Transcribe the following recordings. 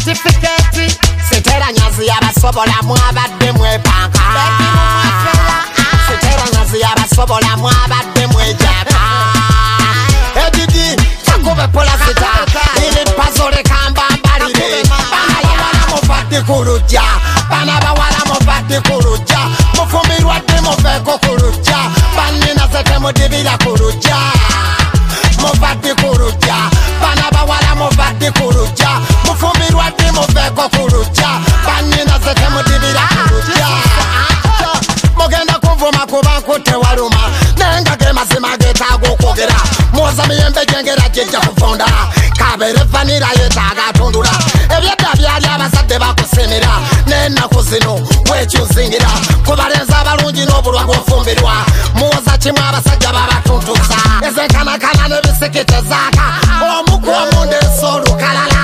certificate Sitera nyazi yabasobola mwabadde mwepanka Sitera nyazi yabasobola mwabadde mwejaka Edidi kakube pola sita Ili pazole kamba mbalire Bana bawala mufaddi kurujja Bana bawala mufaddi kurujja Mufumirwa dde mufeko kurujja Banina zete mudibira kurujja Mufaddi kurujja Bana bawala mufaddi kurujja Mufumirwa dde mufeko kurujja Banina zete mudibira kurujja Mugenda kuvuma kuba nkutte waluma Nenga ge mazima getaaga okwogera Mwoza miyembe gyengera gyejja kuvunda Kabere vanira yetaaga atundula Ebyedda byali abazadde bakusimira N'ennaku zino wekyuzingira Kubalenzi abalungi n'obulwa bw'ofumbirwa Muwoza kimu abasajja babatuntuza Ezenkanakana n'ebisikite zaaka Omuku omundeesa olukalala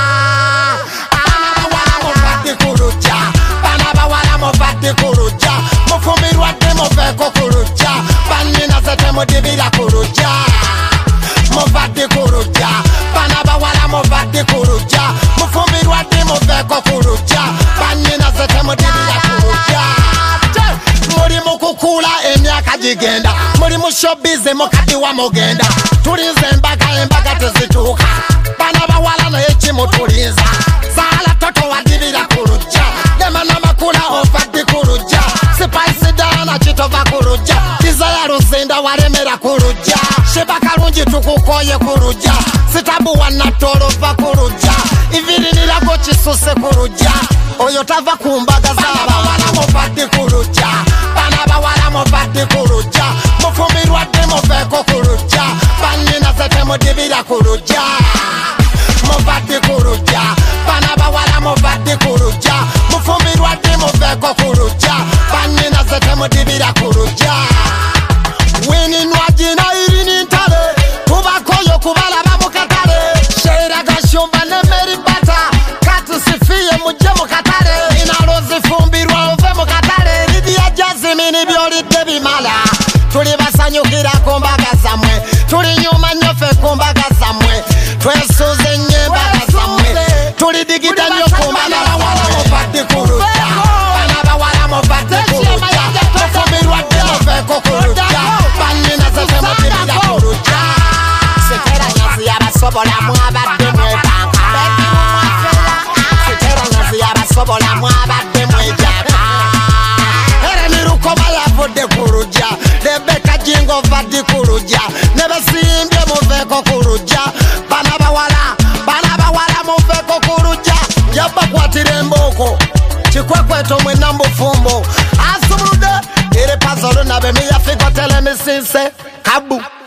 Bana bawala mufaddi kurujja Bana bawala mufaddi kurujja Mufumirwa dde mufeeko kurujja Bannyina ze temudibira kurujja Mufaddi kurujja Bana bawala mufaddi kurujja Mufumirwa dde mufeeko kurujja Bannyina ze temudibira kurujja Muri mukukula emyaka gigenda Muri mu showbiz mukaddi wa mugenda Tulinze embaga tezituuka Bana bawala naye kimutulinza Zaala toto wadibira kurujja Dema namakula ofaddi kurujja Spice Dana kitova kurujja Desire Luzinda walemera kurujja Sheba Kalungi tukukoye kurujja Sitabu wanatolova kurujja Ivirinirago kisuse kurujja Oyo tava kumbaga zaba wala mufaddi kurujja Bana bawala mufaddi kurujja Mufumirwa dde mufeeko kurujja Bannyina ze temudibira kurujja Mufaddi kurujja Bana bawala mufaddi kurujja Mufumirwa dde mufeeko kurujja Bannyina ze temudibira kurujja Wininwa gina irini ntale Tubakoyo kubalaba mu katale Sheira Gashumba ne Mary Bata Katusifiye mujje mu katale Inalo zifumbirwa ove mu katale Lydia Jasmine byolidde bimala Tuli basanyukira ku mbaga zammwe Tuli nyuma nnyo ffe ku mbaga zammwe Twesuuze nnyo embaga zammwe Tuli digida nnyo ku mbaga bawala mufaddi kurujja Bana bawala mufaddi kurujja Mufumirwa dde mufeeko kurujja Bannyina ze temudibira kurujja Sitera nyazi yabasobola mwabadde mwepanka Sitera nyazi yabasobola mwabadde mwejaka Era ne Lukoba yavudde kurujja Rebecca Jingo vaddi kurujja Ne basimbye mufeeko kurujja Bana bawala mufeeko kurujja Yabakwatira embooko Kikwekweto mwenna mbufumbo Asumulude Ere pazolo nabe miyafigo telemisinse Kabu